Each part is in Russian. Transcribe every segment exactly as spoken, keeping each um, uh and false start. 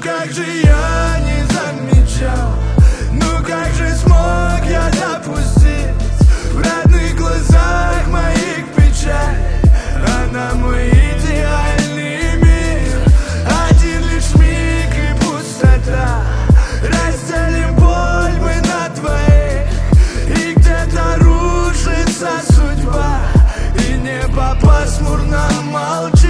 как же я не замечал, ну как же смог я допустить в родных глазах моих печаль? Она мой идеальный мир, один лишь миг и пустота. Разделим боль мы на двоих, и где-то рушится судьба, и небо пасмурно молчит.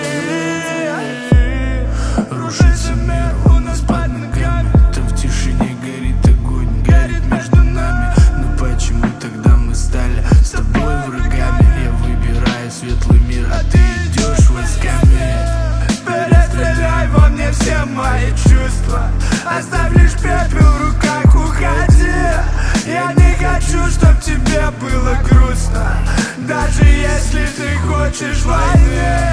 Рушится мир у нас под ногами, то в тишине горит огонь, горит между нами. Но почему тогда мы стали с тобой врагами? Я выбираю светлый мир, а ты идешь войсками. Перестреляй во мне все мои чувства, оставь лишь пепел в руках, уходи. Я не хочу, чтоб тебе было грустно, даже если ты хочешь войны.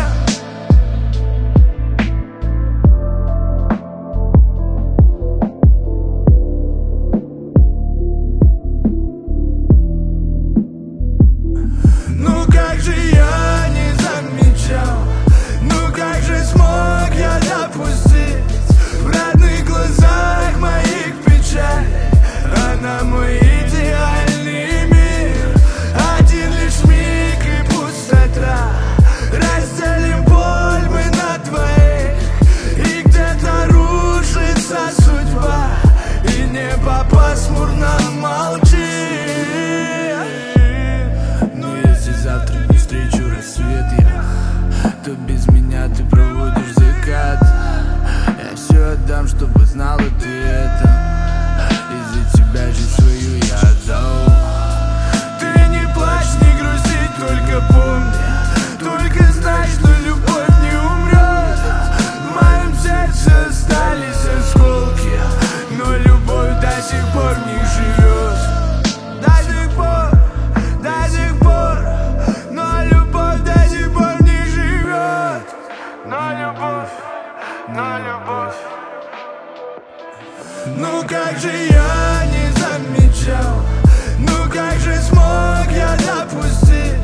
Ну как же я не замечал, ну как же смог я допустить в родных глазах моих печаль? Она мой идеальный мир, один лишь миг и пустота. Разделим боль мы на двоих, и где-то рушится судьба, и небо пасмурно молчит. Но если завтра не встречу рассвет я, то без меня ты проводишь закат. Я все отдам, чтобы знала ты это, из-за тебя жизнь свою я отдал. Ты не плачь, не грусти, только помни, только знай, что любовь не умрет. В моем сердце остались осколки, но любовь до сих пор в них живет. До сих пор, до сих пор, но любовь до сих пор в них живет. Но любовь, но любовь. Ну как же я не замечал, ну как же смог я допустить